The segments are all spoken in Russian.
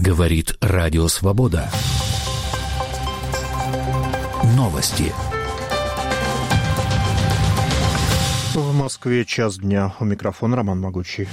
Говорит Радио Свобода. Новости. В Москве час дня. У микрофона Роман Могучий.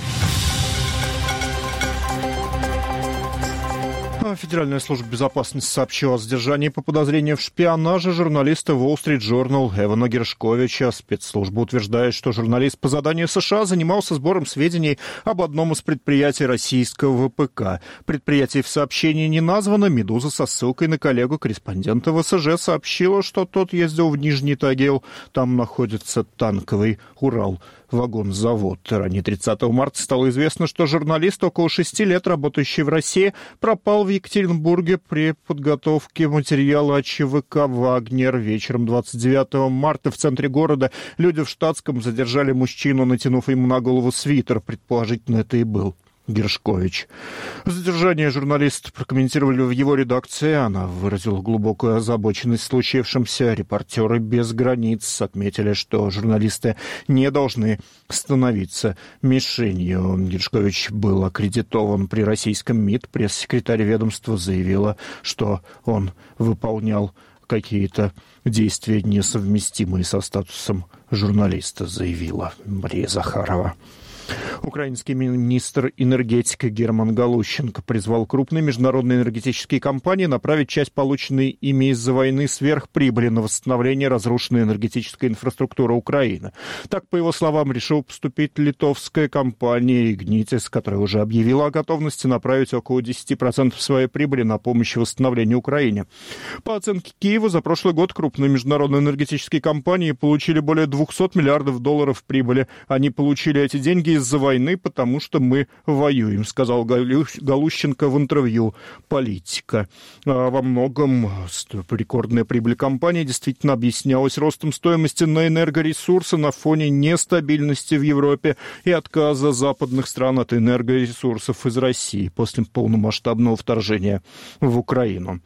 Федеральная служба безопасности сообщила о задержании по подозрению в шпионаже журналиста Wall Street Journal Эвана Гершковича. Спецслужба утверждает, что журналист по заданию США занимался сбором сведений об одном из предприятий российского ВПК. Предприятие в сообщении не названо. «Медуза» со ссылкой на коллегу-корреспондента ВСЖ сообщила, что тот ездил в Нижний Тагил. Там находится танковый «Урал». Вагонзавод. Ранее 30 марта стало известно, что журналист, около 6 лет работающий в России, пропал в Екатеринбурге при подготовке материала о ЧВК «Вагнер». Вечером 29 марта в центре города люди в штатском задержали мужчину, натянув ему на голову свитер. Предположительно, это и был Гершкович. Задержание журналиста прокомментировали в его редакции. Она выразила глубокую озабоченность случившимся. Репортеры без границ отметили, что журналисты не должны становиться мишенью. Гершкович был аккредитован при российском МИД. Пресс-секретарь ведомства заявила, что он выполнял какие-то действия, несовместимые со статусом журналиста, заявила Мария Захарова. Украинский министр энергетики Герман Галущенко призвал крупные международные энергетические компании направить часть полученной ими из-за войны сверхприбыли на восстановление разрушенной энергетической инфраструктуры Украины. Так, по его словам, решила поступить литовская компания «Игнитис», которая уже объявила о готовности направить около 10% своей прибыли на помощь и восстановление Украине. По оценке Киева, за прошлый год крупные международные энергетические компании получили более $200 миллиардов прибыли. Они получили эти деньги из-за войны, потому что мы воюем, сказал Галущенко в интервью «Политика». Во многом рекордная прибыль компании действительно объяснялась ростом стоимости на энергоресурсы на фоне нестабильности в Европе и отказа западных стран от энергоресурсов из России после полномасштабного вторжения в Украину.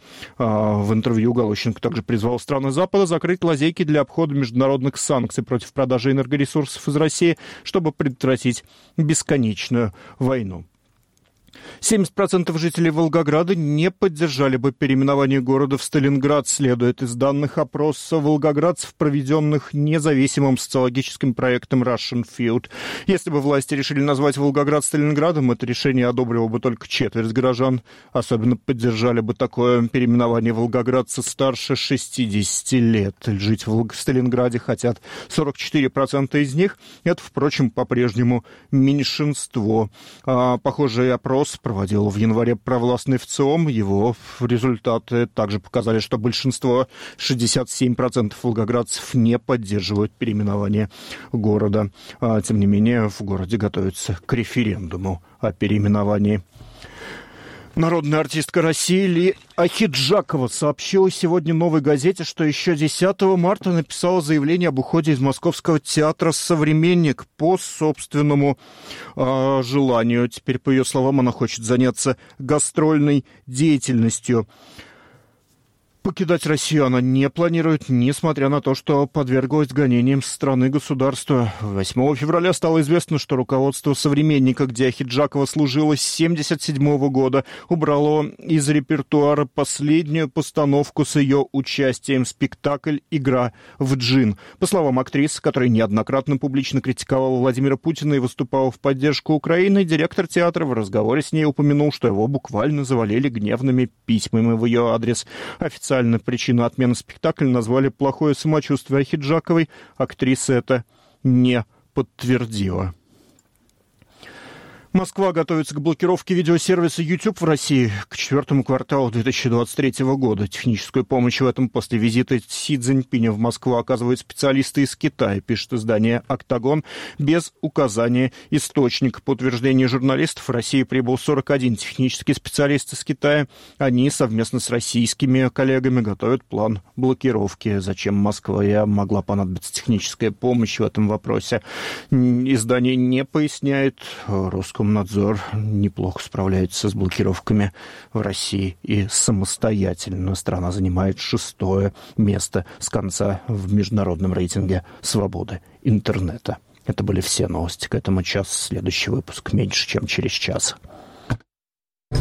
В интервью Галущенко также призвал страны Запада закрыть лазейки для обхода международных санкций против продажи энергоресурсов из России, чтобы предотвратить бесконечную войну. 70% жителей Волгограда не поддержали бы переименование города в Сталинград, следует из данных опроса волгоградцев, проведенных независимым социологическим проектом Russian Field. Если бы власти решили назвать Волгоград Сталинградом, это решение одобрило бы только четверть горожан. Особенно поддержали бы такое переименование волгоградцы старше 60 лет. Жить в Сталинграде хотят 44% из них. Это, впрочем, по-прежнему меньшинство. Похожий опрос проводил в январе провластный ВЦИОМ. Его результаты также показали, что большинство, 67% волгоградцев, не поддерживают переименование города. Тем не менее, в городе готовятся к референдуму о переименовании. Народная артистка России Ли Ахеджакова сообщила сегодня «Новой газете», что еще 10 марта написала заявление об уходе из Московского театра «Современник» по собственному желанию. Теперь, по ее словам, она хочет заняться гастрольной деятельностью. Покидать Россию она не планирует, несмотря на то, что подверглась гонениям со стороны государства. 8 февраля стало известно, что руководство «Современника», где Ахеджакова служила с 1977 года, убрало из репертуара последнюю постановку с ее участием, спектакль «Игра в джин». По словам актрисы, которая неоднократно публично критиковала Владимира Путина и выступала в поддержку Украины, директор театра в разговоре с ней упомянул, что его буквально завалили гневными письмами в ее адрес. Официальную причину отмены спектакля назвали плохое самочувствие Ахеджаковой. Актриса это не подтвердила. Москва готовится к блокировке видеосервиса YouTube в России к четвертому кварталу 2023 года. Техническую помощь в этом после визита Си Цзиньпиня в Москву оказывают специалисты из Китая, пишет издание «Октагон», без указания источника. По утверждению журналистов, в Россию прибыл 41 технический специалист из Китая. Они совместно с российскими коллегами готовят план блокировки. Зачем Москве могла понадобиться техническая помощь в этом вопросе, издание не поясняет. Роскомнадзор неплохо справляется с блокировками в России и самостоятельно. Страна занимает 6-е место с конца в международном рейтинге свободы интернета. Это были все новости к этому часу. Следующий выпуск меньше, чем через час.